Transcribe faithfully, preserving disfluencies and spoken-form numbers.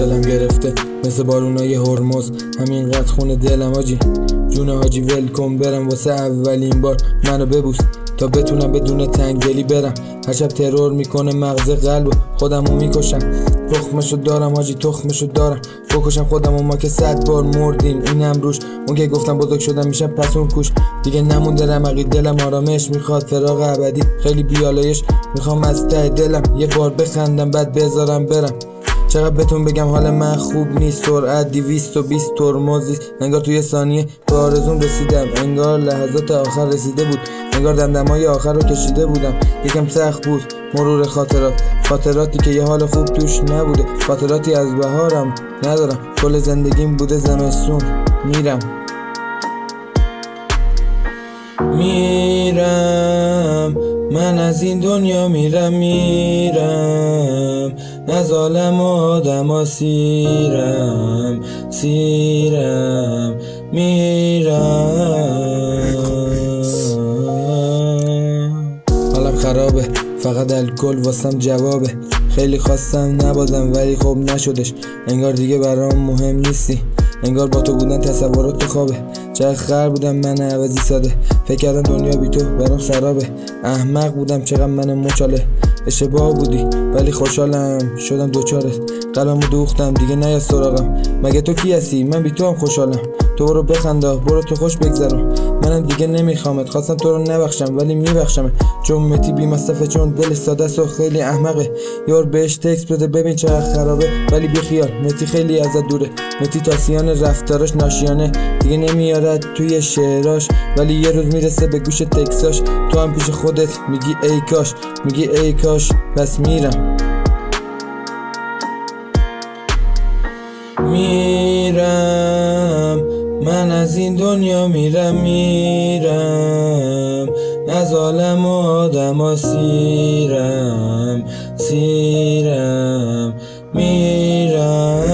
حالم گرفته مثل بارونای هرمز، همینقدر خونه دلم آجی. جون حاجی ول کن برم واسه اولین بار منو ببوس تا بتونم بدون تنگ دلی برم. هر شب ترور میکنه مغز قلب و خودمو میکشم. تخمشو دارم حاجی تخمشو دارم، بکشم خودمو ما که صد بار مردیم اینم روش. اون که گفتم بزرگ شدم میشم پس اون کوش. دیگه نمونده رمقی دلم آرامش میخواد فراغ ابدی، خیلی بیالایش میخوام از ته دلم یه بار بخندم بعد بذارم برم. چقدر بهتون بگم حال من خوب نیست، سرعت دویست و بیست ترمزیست. انگار توی ثانیه به آرزوم رسیدم، انگار لحظات آخر رسیده بود، انگار دمدمای آخر رو کشیده بودم. یکم سخت بود مرور خاطرات، خاطراتی که یه حال خوب توش نبوده، خاطراتی از بهارم ندارم، کل زندگیم بوده زمستون. میرم میرم من از این دنیا میرم میرم، از عالم آدم سیرم سیرم میرم. حالم خرابه فقط الکل واسم جوابه، خیلی خواستم نبازم ولی خب نشدش. انگار دیگه برام مهم نیستی، انگار با تو بودن تصورات تو خوابه. چقدر خر بودم من عوضی ساده، فکر کردم دنیا بی تو برام سرابه. احمق بودم چقدر من مچاله، اشتباه بودی ولی خوشحالم شدم دوچارت. قلبمو دوختم دیگه نیا سراغم، مگه تو کی هستی من بی تو هم خوشحالم. تو برو بخنده برو تو خوش بگذرم، منم دیگه نمیخوامت. خواستم تو رو نبخشم ولی میبخشمه، چون متی بی مصرفه، چون دل ساده است و خیلی احمقه. یار بهش تکس بده ببین چقدر خرابه، ولی بیخیال متی خیلی ازت دوره. متی تاسیان رفتاراش ناشیانه دیگه نمیارد توی شعراش، ولی یه روز میرسه به گوش تکساش. تو هم پیش خودت میگی ای کاش، میگی ای کاش. پس میرم میرم من از این دنیا میرم میرم، از عالم آدم سیرم سیرم میرم.